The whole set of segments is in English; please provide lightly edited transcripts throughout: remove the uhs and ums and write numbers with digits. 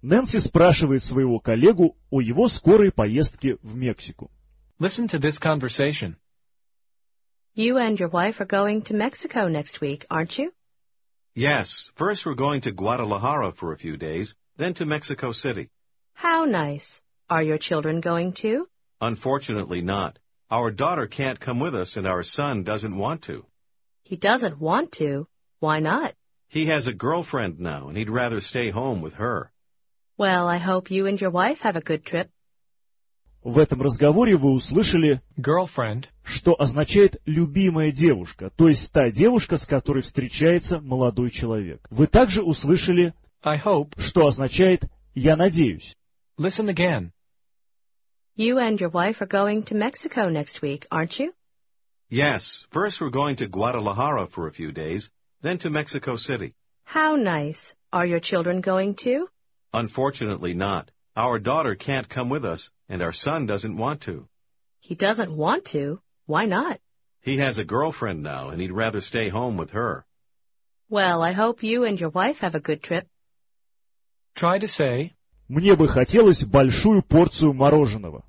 Нэнси спрашивает своего коллегу о его скорой поездке в Мексику. Listen to this conversation. You and your wife are going to Mexico next week, aren't you? Yes, first we're going to Guadalajara for a few days, then to Mexico City. How nice. Are your children going too? Unfortunately not. Our daughter can't come with us and our son doesn't want to. He doesn't want to. Why not? He has a girlfriend now and he'd rather stay home with her. Well, I hope you and your wife have a good trip. В этом разговоре вы услышали, Girlfriend. что означает «любимая девушка», то есть та девушка, с которой встречается молодой человек. Вы также услышали, I hope. что означает «я надеюсь». Listen again. You and your wife are going to Mexico next week, aren't you? Yes, first we're going to Guadalajara for a few days, then to Mexico City. How nice. Are your children going too? Unfortunately not. Our daughter can't come with us and our son doesn't want to. He doesn't want to. Why not? He has a girlfriend now and he'd rather stay home with her. Well, I hope you and your wife have a good trip. Try to say, Мне бы хотелось большую порцию мороженого.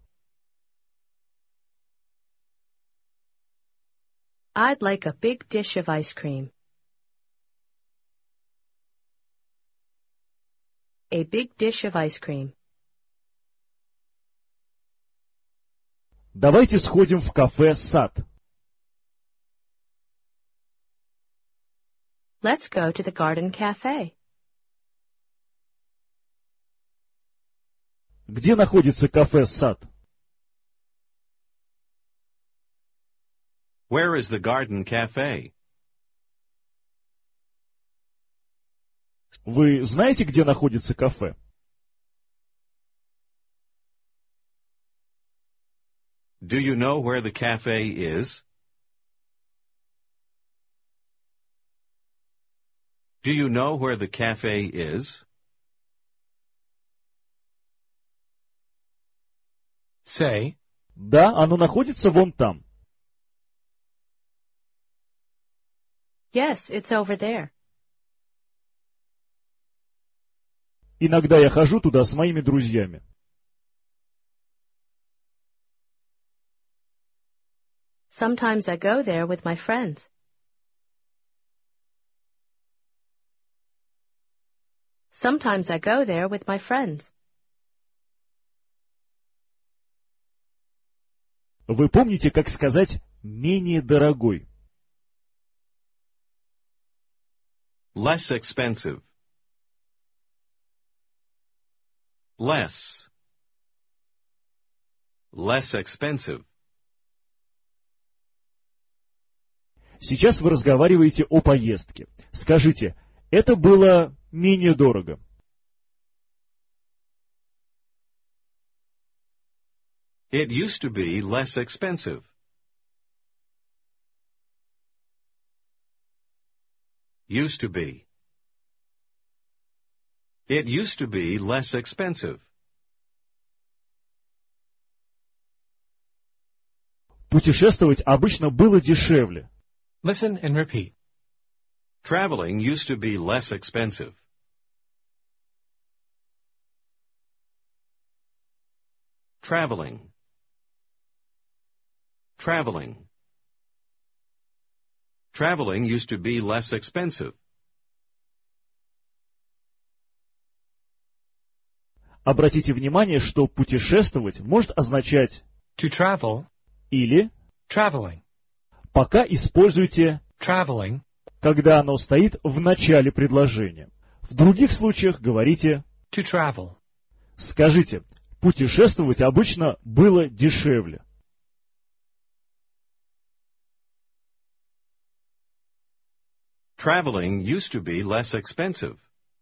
I'd like a big dish of ice cream. A big dish of ice cream. Давайте сходим в кафе «Сад». Let's go to the garden cafe. Где находится кафе «Сад»? Where is the garden cafe? Вы знаете, где находится кафе? Do you know where the cafe is? Do you know where the cafe is? say, Да, оно находится вон там. Yes, it's over there. Иногда я хожу туда с моими друзьями. Sometimes I go there with my friends. Sometimes I go there with my friends. Вы помните, как сказать «менее дорогой»? Less expensive. Less. Less expensive. Сейчас вы разговариваете о поездке. Скажите, это было менее дорого. It used to be less expensive. Used to be. It used to be less expensive. Путешествовать обычно было дешевле. listen and repeat. Traveling used to be less expensive. Traveling. Traveling. Traveling used to be less expensive. Обратите внимание, что путешествовать может означать To travel, или traveling. пока используйте, Traveling, когда оно стоит в начале предложения. В других случаях говорите to travel. «Скажите, путешествовать обычно было дешевле». Traveling used to be less expensive.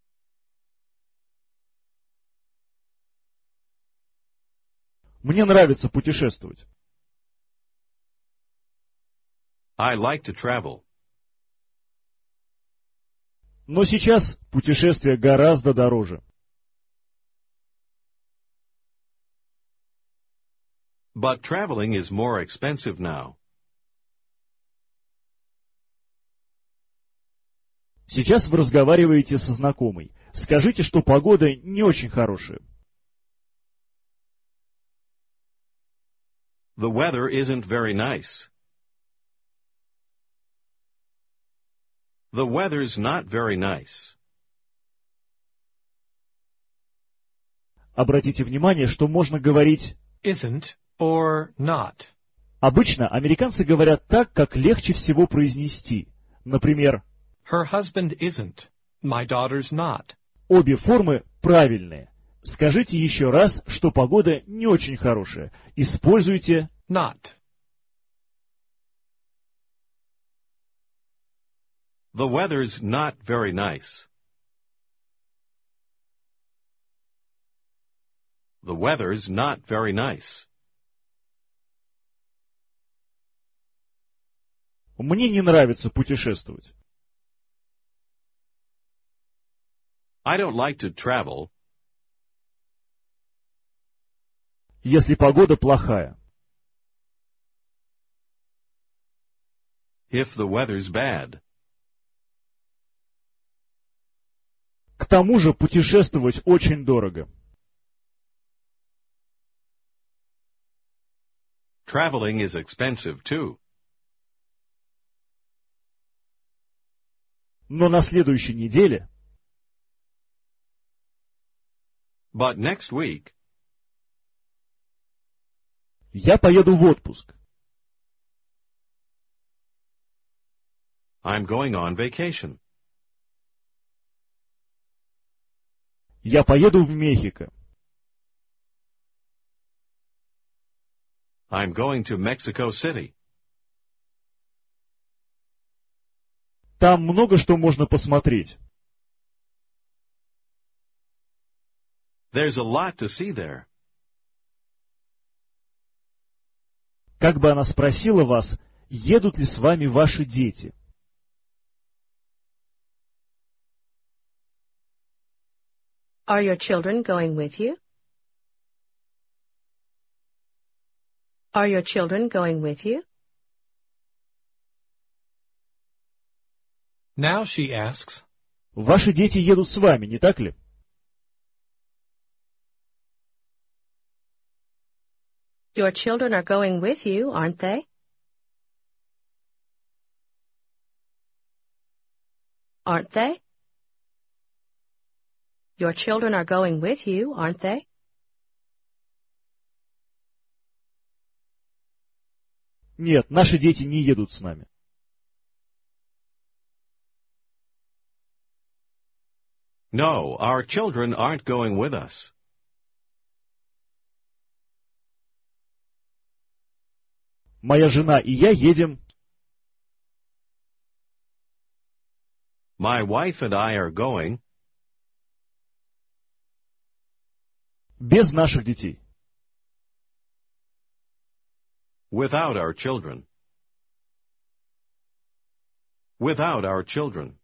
Мне нравится путешествовать. I like to travel. Но сейчас путешествия гораздо дороже. But traveling is more expensive now. Сейчас вы разговариваете со знакомой. Скажите, что погода не очень хорошая. The weather isn't very nice. The weather's not very nice. Обратите внимание, что можно говорить Isn't or not. обычно американцы говорят так, как легче всего произнести. Например, Her husband isn't. My daughter's not. обе формы правильные. Скажите еще раз, что погода не очень хорошая. Используйте Not. The weather's not very nice. The weather's not very nice. «Мне не нравится путешествовать». I don't like to travel Если погода плохая. if the weather's bad. К тому же путешествовать очень дорого. Traveling is expensive too. Но на следующей неделе But next week, я поеду в отпуск. I'm going on vacation. Я поеду в Мехико. I'm going to Mexico City. Там много что можно посмотреть. There's a lot to see there. Как бы она спросила вас, едут ли с вами ваши дети? Are your children going with you? Are your children going with you? Now she asks, Ваши дети едут с вами, не так ли? Your children are going with you, aren't they? Aren't they? Your children are going with you, aren't they? Нет, наши дети не едут с нами. No, our children aren't going with us. Моя жена и я едем. My wife and I are going Без наших детей. without our children. Without our children.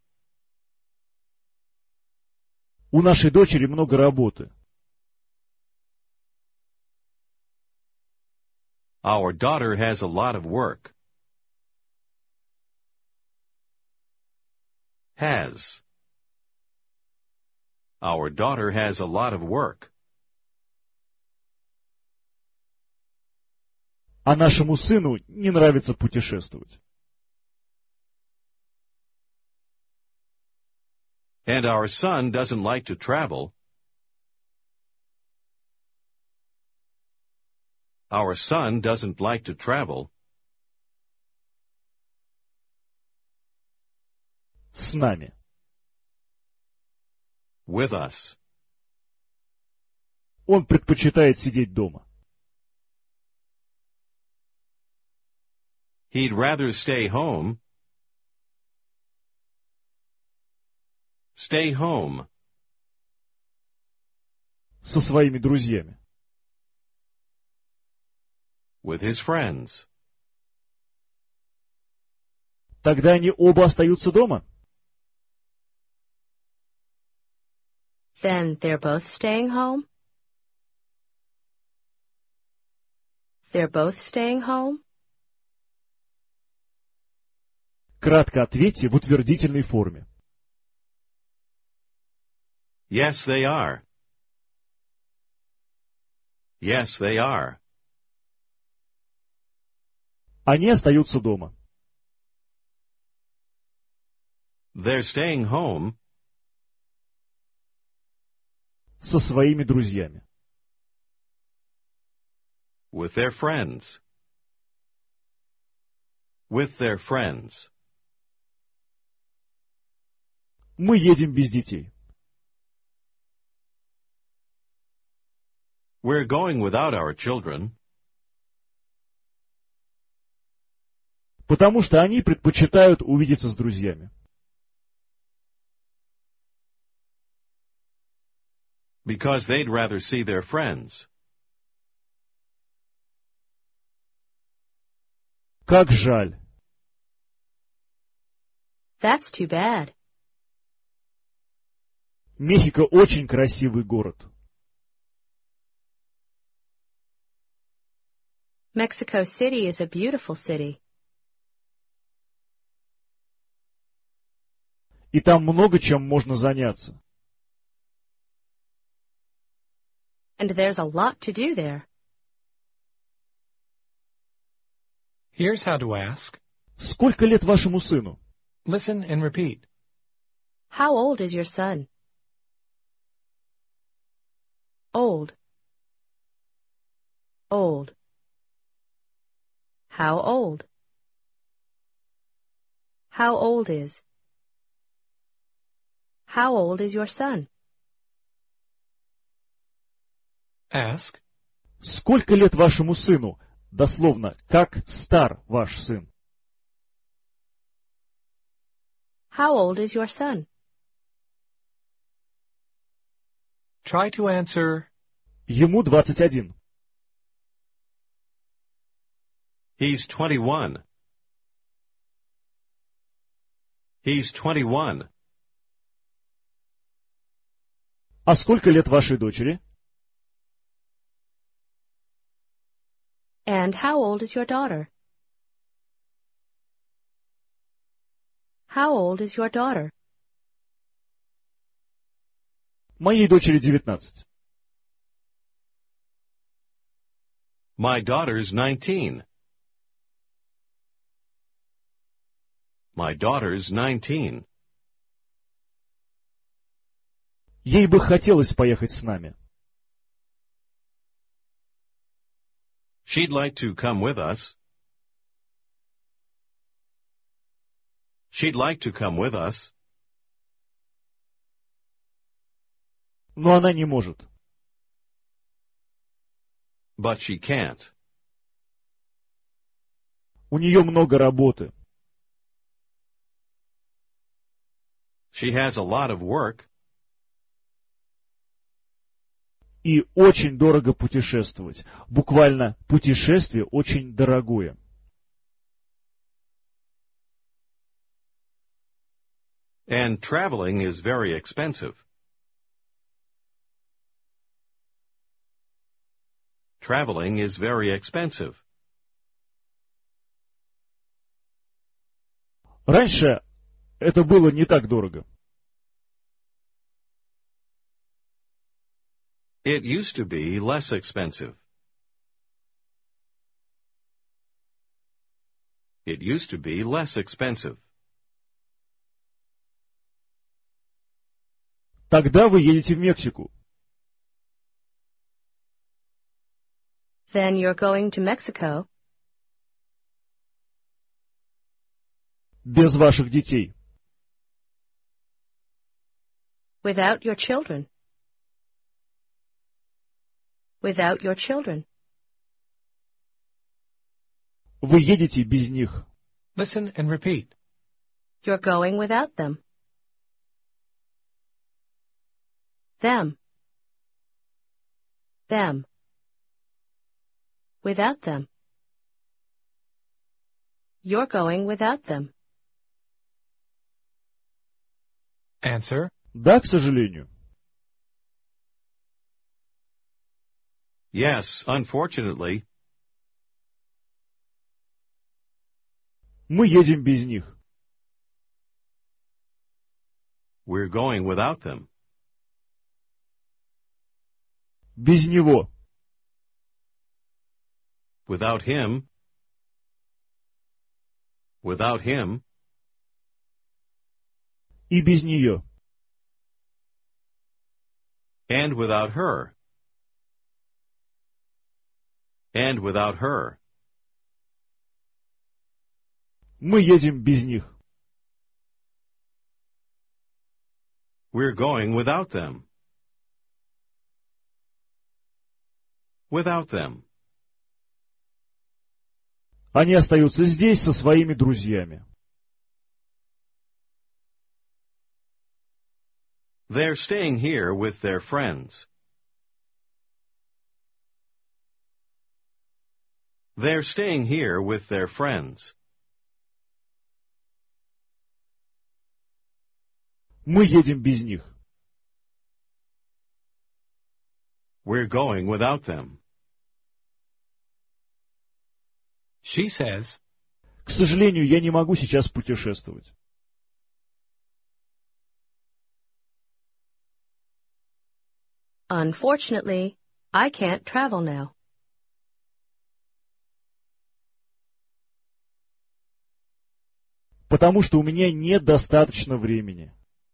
У нашей дочери много работы. Our daughter has a lot of work. Has. Our daughter has a lot of work. А нашему сыну не нравится путешествовать. And our son doesn't like to travel. Our son doesn't like to travel. С нами. With us. Он предпочитает сидеть дома. He'd rather stay home. Stay home. Со своими друзьями. With his friends. Тогда они оба остаются дома. Then they're both staying home? They're both staying home? Кратко ответьте в утвердительной форме. Yes, they are. Yes, they are. Они остаются дома. They're staying home Со своими друзьями. with their friends. With their friends. Мы едем без детей. We're going without our children Потому что они предпочитают увидеться с друзьями. because they'd rather see their friends. Как жаль. That's too bad. Мехико очень красивый город. Mexico City is a beautiful city. И там много чем можно заняться. And there's a lot to do there. Here's how to ask. Сколько лет вашему сыну? Listen and repeat. How old is your son? Old. Old. How old? How old is? How old is your son? Ask. Сколько лет вашему сыну? Дословно, как стар ваш сын? How old is your son? Try to answer. Ему 21. He's 21. He's 21. А сколько лет вашей дочери? And how old is your daughter? How old is your daughter? Моей дочери 19. My daughter's 19. My daughter's 19. Ей бы хотелось поехать с нами. She'd like to come with us. She'd like to come with us. Но она не может. But she can't. У нее много работы. She has a lot of work. И очень дорого путешествовать. Буквально, путешествие очень дорогое. And traveling is very expensive. Traveling is very expensive. Раньше это было не так дорого. It used to be less expensive. It used to be less expensive. Тогда вы едете в Мексику. Then you're going to Mexico. Без ваших детей. Without your children. Without your children. Вы едете без них. Listen and repeat. You're going without them. Them. Them. Without them. You're going without them. Answer. Да, к сожалению. Yes, unfortunately. Мы едем без них. We're going without them. Без него. Without him. Without him. И без нее. And without her. And without her. Мы едем без них. We're going without them. Without them. Они остаются здесь со своими друзьями. They're staying here with their friends. They're staying here with their friends. Мы едем без них. We're going without them. She says, К сожалению, я не могу сейчас путешествовать. Unfortunately, I can't travel now. Потому что у меня нет достаточно времени.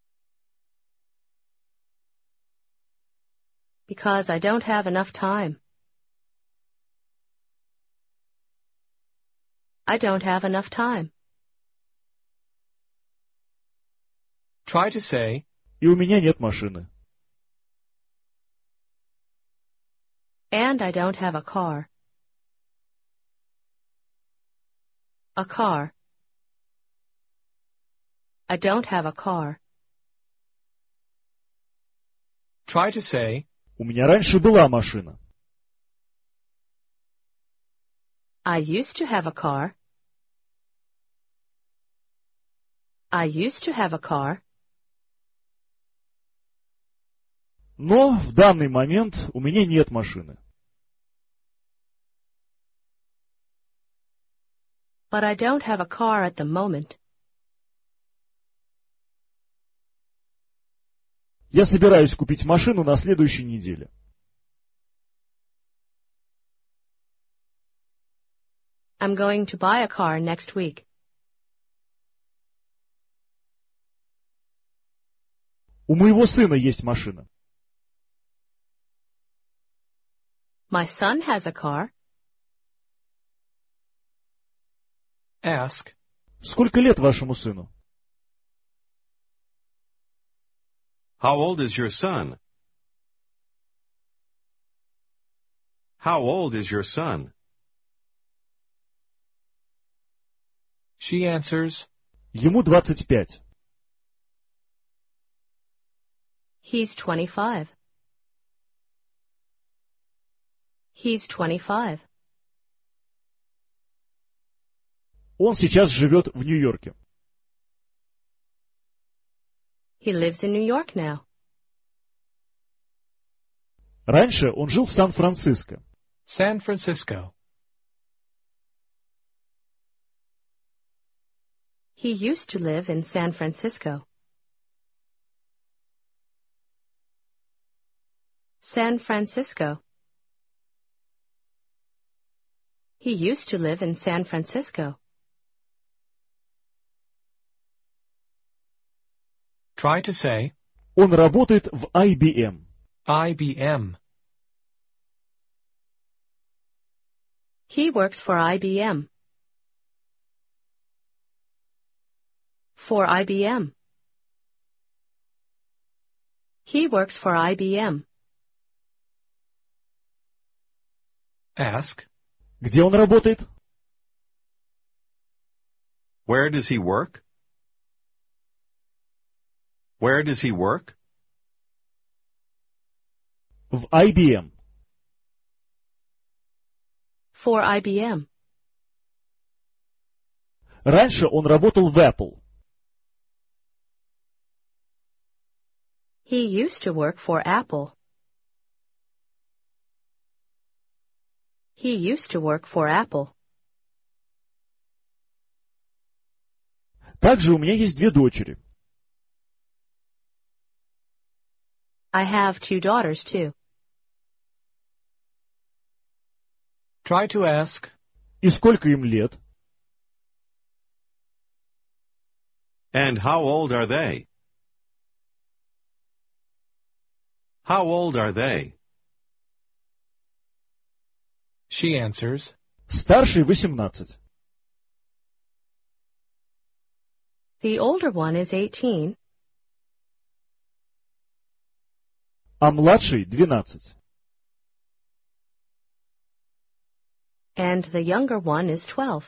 Because I don't have enough time. I don't have enough time. try to say, И у меня нет машины. And I don't have a car. A car. I don't have a car. try to say, У меня раньше была машина. I used to have a car. I used to have a car. Но в данный момент у меня нет машины. But I don't have a car at the moment. Я собираюсь купить машину на следующей неделе. I'm going to buy a car next week. У моего сына есть машина. My son has a car. ask, Сколько лет вашему сыну? How old is your son? How old is your son? she answers, Ему 25. He's 25. He's 25. Он сейчас живет в Нью-Йорке. He lives in New York now. Раньше он жил в Сан-Франциско. San Francisco. He used to live in San Francisco. San Francisco. He used to live in San Francisco. Try to say, Он работает в IBM. IBM. He works for IBM. For IBM. He works for IBM. Ask, Где он работает? Where does he work? Where does he work? В IBM. For IBM. Раньше он работал в Apple. He used to work for Apple. He used to work for Apple. Также у меня есть две дочери. I have two daughters too. Try to ask, И сколько им лет? And how old are they? How old are they? she answers, Старший 18. The older one is 18, А младший 12. and the younger one is 12.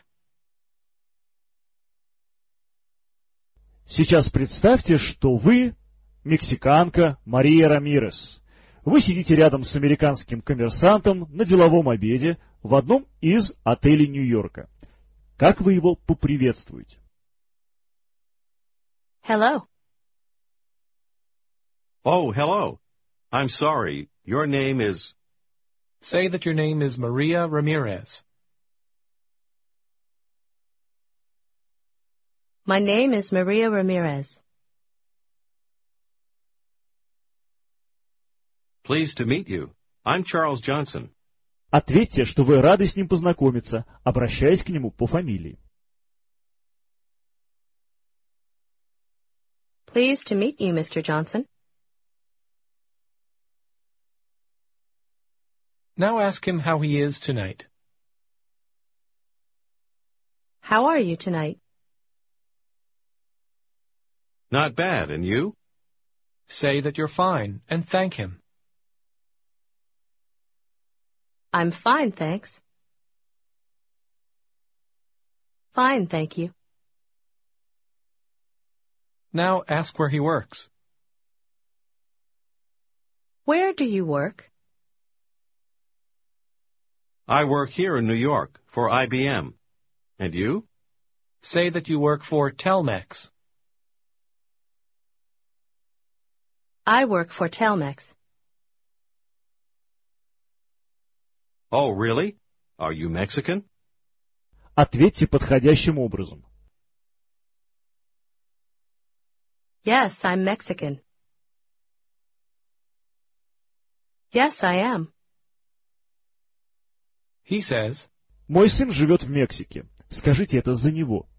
Сейчас представьте, что вы мексиканка Мария Рамирес. Вы сидите рядом с американским коммерсантом на деловом обеде в одном из отелей Нью-Йорка. Как вы его поприветствуете? Hello. Oh, hello. I'm sorry. Your name is... say that your name is Maria Ramirez. My name is Maria Ramirez. Pleased to meet you. I'm Charles Johnson. Ответьте, что вы рады с ним познакомиться, обращаясь к нему по фамилии. Pleased to meet you, Mr. Johnson. Now ask him how he is tonight. How are you tonight? Not bad, and you? Say that you're fine and thank him. I'm fine, thanks. Fine, thank you. Now ask where he works. Where do you work? I work here in New York for IBM. And you? Say that you work for Telmex. I work for Telmex. Oh, really? Are you Mexican? Ответьте подходящим образом. Yes, I'm Mexican. Yes, I am. He says, Мой сын живет в Мексике. Скажите это за него.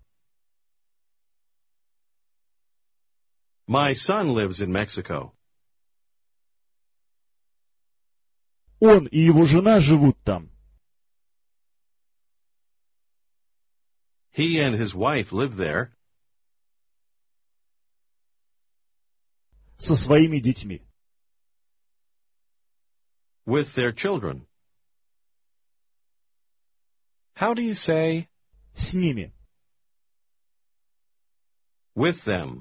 My son lives in Mexico. Он и его жена живут там. He and his wife live there. Со своими детьми. With their children. how do you say, С ними. With them.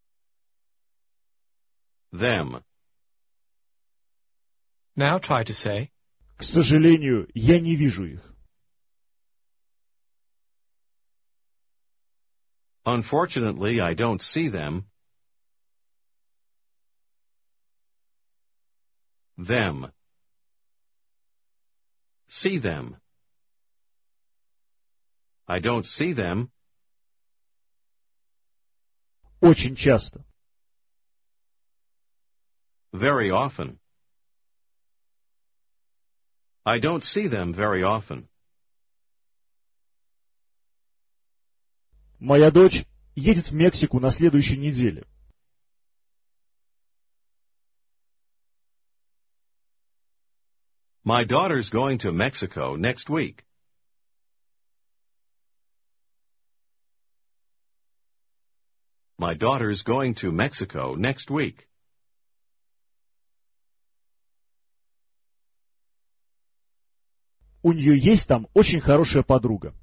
Them. now try to say, К сожалению, я не вижу их. Unfortunately, I don't see them. Them. See them. I don't see them. Очень часто. Very often. I don't see them very often. Моя дочь едет в Мексику на следующей неделе. My daughter's going to Mexico next week. My daughter's going to Mexico next week. У нее есть там очень хорошая подруга.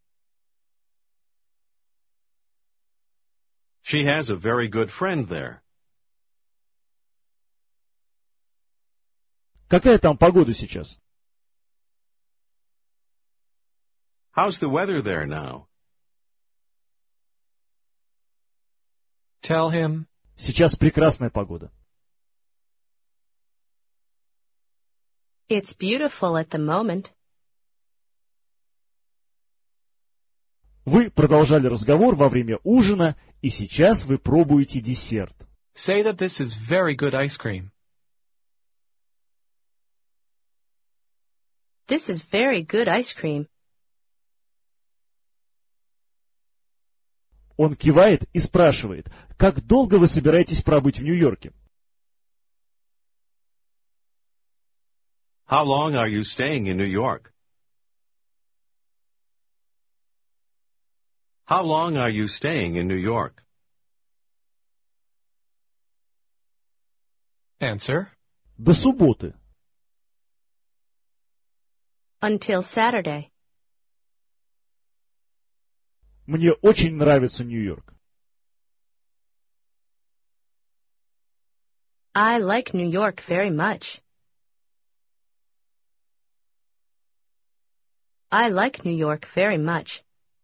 She has a very good friend there. Какая там погода сейчас? How's the weather there now? tell him, Сейчас прекрасная погода. It's beautiful at the moment. Вы продолжали разговор во время ужина, и сейчас вы пробуете десерт. say that this is very good ice cream. This is very good ice cream. Он кивает и спрашивает, как долго вы собираетесь пробыть в Нью-Йорке? How long are you staying in New York? How long are you staying in New York? Answer. До субботы. Until Saturday. Мне очень нравится Нью-Йорк. I like New York very much. I like New York very much.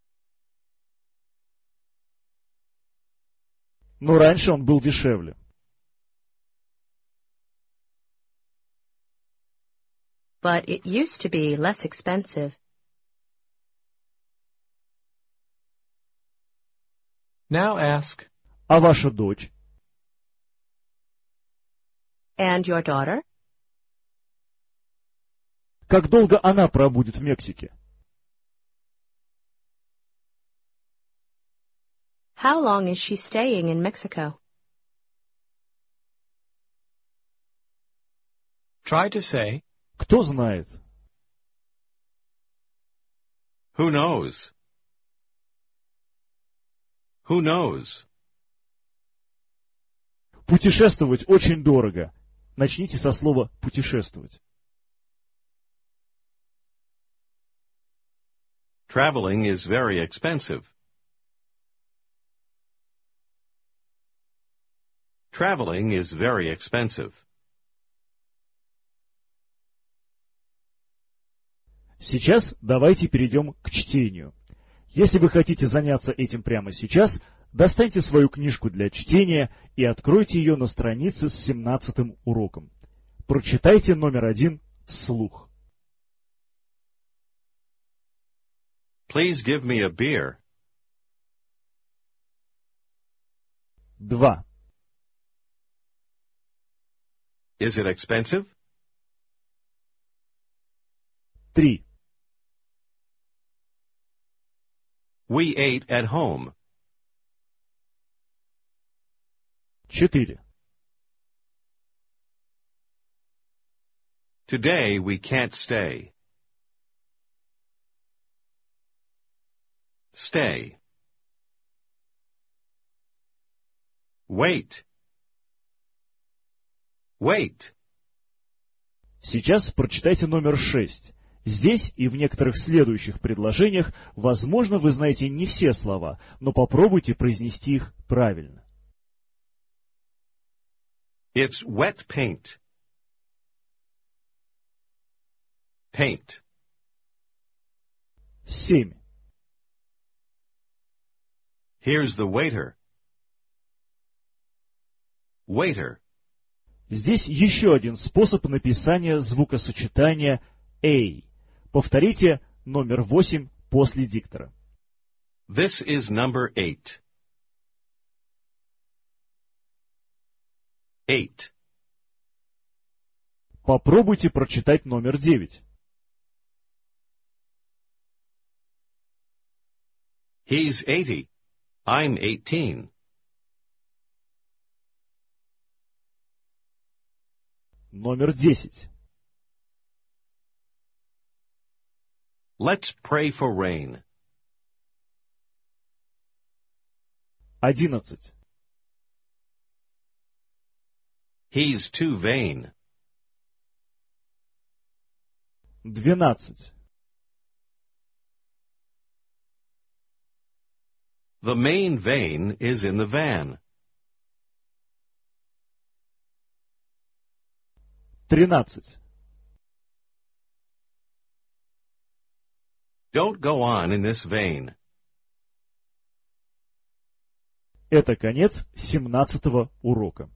Но раньше он был дешевле. But it used to be less expensive. Now ask, А ваша дочь? And your daughter? Как долго она пробудет в Мексике? How long is she staying in Mexico? try to say, Кто знает? Who knows? Who knows? Путешествовать очень дорого. Начните со слова «путешествовать». Traveling is very expensive. Traveling is very expensive. Сейчас давайте перейдем к чтению. Если вы хотите заняться этим прямо сейчас, достаньте свою книжку для чтения и откройте ее на странице с 17-м уроком. Прочитайте номер 1 вслух. Please give me a beer. 2. Is it expensive? 3. We ate at home. 4. Today we can't stay. Stay. Wait. Wait. Сейчас прочитайте номер 6. Здесь и в некоторых следующих предложениях, возможно, вы знаете не все слова, но попробуйте произнести их правильно. It's wet paint. Paint. 7. Here's the waiter. Waiter. Здесь еще один способ написания звукосочетания «a». Повторите номер 8 после диктора. This is number 8. 8. Попробуйте прочитать номер 9. He's 80. I'm 18. Номер 10. Let's pray for rain. 11. He's too vain. 12. The main vein is in the van. 13. Don't go on in this vein. Это конец 17-го урока.